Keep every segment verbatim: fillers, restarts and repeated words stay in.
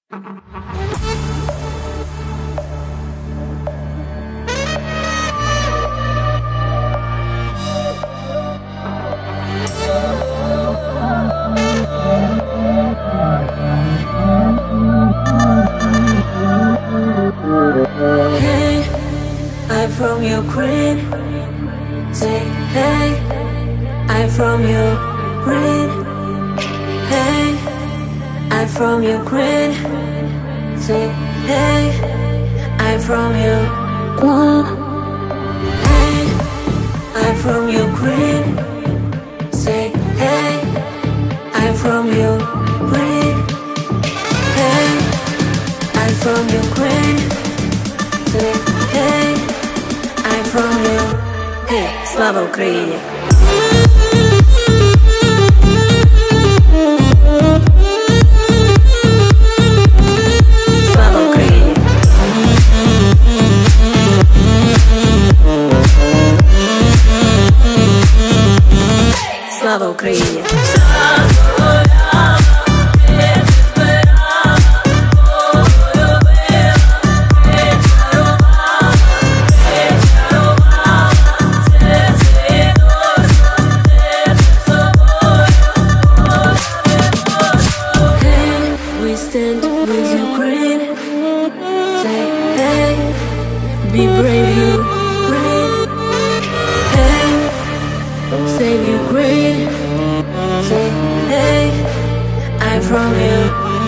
Hey, I'm from Ukraine. Say hey, I'm from Ukraine. Hey, I'm from Ukraine. Say hey, I'm from Ukraine. Hey, I'm from Ukraine. Say hey, I'm from Ukraine. Hey, I'm from Ukraine. Say hey, I'm from you. Hey, слава Україні! Слава Україні! Слава Україні! Stand with Ukraine. Say hey, be brave Ukraine. Hey, save Ukraine. Say hey, I'm from you.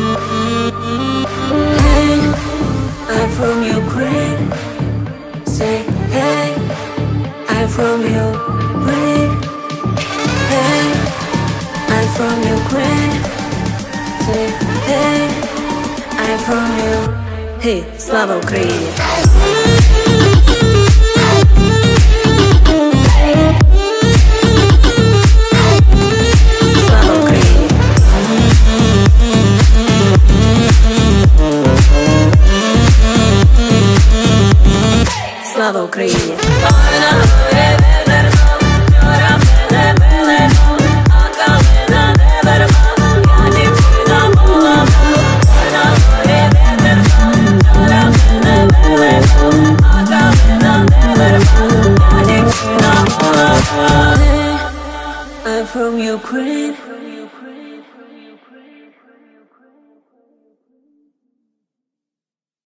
Hey, I'm from Ukraine. Say hey, I'm from Ukraine. Hey, I'm from Ukraine. Say hey, I'm from you. Hey, слава Україні! Слава Україні! Слава Україні! I'm from Ukraine.